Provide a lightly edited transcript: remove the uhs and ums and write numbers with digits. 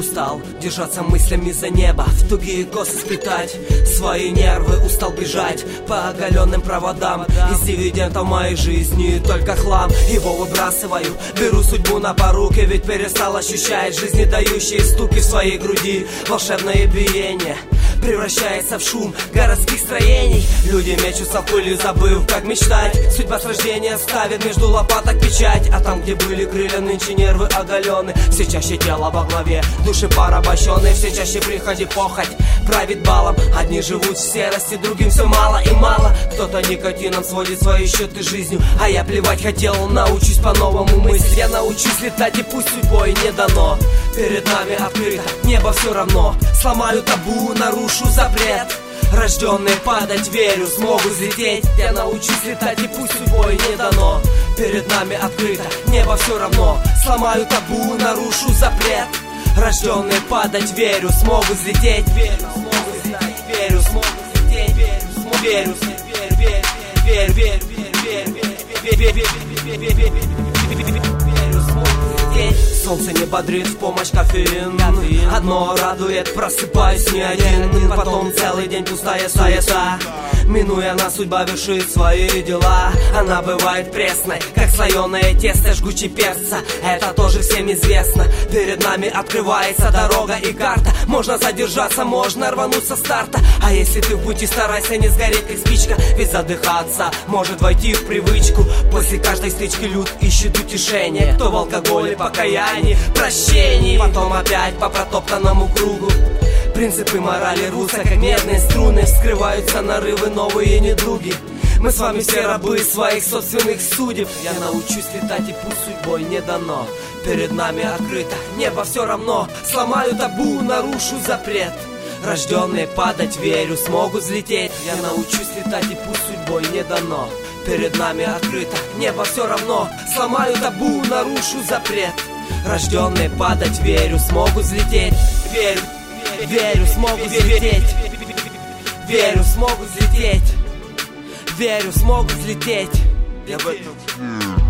устал держаться мыслями за небо, в тугие косы сплетать свои нервы, устал бежать по оголенным проводам. Из дивидендов моей жизни только хлам. Его выбрасываю, беру судьбу на поруки, ведь перестал ощущать жизни дающие стуки в своей груди. Волшебное биение превращается в шум городских строений. Люди мечутся в пыли, забыв, как мечтать. Судьба с рождения ставит между лопаток печать. А там, где были крылья, нынче нервы оголены. Все чаще тело во главе, души порабощенные. Все чаще прихоти похоть правит балом. Одни живут в серости, другим все мало и мало. Кто-то никотином сводит свои счеты жизнью, а я плевать хотел, научусь по-новому мыслить. Я научусь летать, и пусть судьбой не дано. Перед нами открыто небо, все равно. Сломаю табу, нарушу запрет. Рожденные падать, верю, смогу взлететь. Я научусь летать, и пусть судьбой не дано. Перед нами открыто небо, все равно. Сломаю табу, нарушу запрет. Рожденные падать, верю, смогу взлететь. Верю, смогу взлететь. Верю, смогу взлететь. Верю, верю, верю, верю, солнце не бодрит, в помощь кофеин. Одно радует, просыпаюсь не один. Потом целый день пустая суета. Минуя нас, судьба вершит свои дела. Она бывает пресной, как слоеное тесто, жгучий перца. Это тоже всем известно. Перед нами открывается дорога и карта. Можно задержаться, можно рвануться с старта. А если ты в пути, старайся не сгореть, как спичка. Ведь задыхаться может войти в привычку. После каждой стычки люд ищет утешение. Кто в алкоголе, покаянии, прощении. Потом опять по протоптанному кругу. Принципы морали рвутся, как медные струны. Вскрываются нарывы, новые недуги. Мы с вами все рабы своих собственных судеб. Я научусь летать, и пусть судьбой не дано. Перед нами открыто небо, все равно. Сломаю табу, нарушу запрет. Рожденные падать, верю, смогу взлететь. Я научусь летать, и пусть судьбой не дано. Перед нами открыто небо, все равно. Сломаю табу, нарушу запрет. Рожденные падать, верю, смогу взлететь. Верю, верю, смогу взлететь. Верю, смогу взлететь. Верю, смогу взлететь. Я в этом